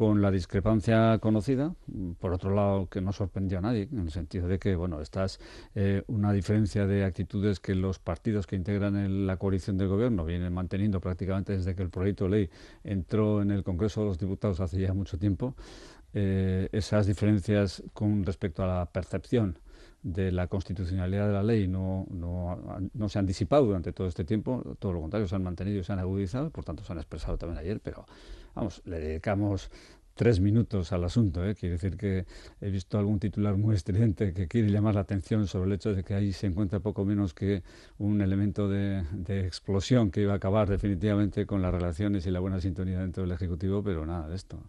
con la discrepancia conocida, por otro lado, que no sorprendió a nadie, en el sentido de que, bueno, estás una diferencia de actitudes que los partidos que integran la coalición del gobierno vienen manteniendo prácticamente desde que el proyecto de ley entró en el Congreso de los Diputados hace ya mucho tiempo. Esas diferencias con respecto a la percepción de la constitucionalidad de la ley no se han disipado durante todo este tiempo, todo lo contrario, se han mantenido y se han agudizado, por tanto se han expresado también ayer, pero vamos, le dedicamos 3 minutos al asunto, ¿eh? Quiere decir que he visto algún titular muy estridente que quiere llamar la atención sobre el hecho de que ahí se encuentra poco menos que un elemento de explosión que iba a acabar definitivamente con las relaciones y la buena sintonía dentro del Ejecutivo, pero nada de esto.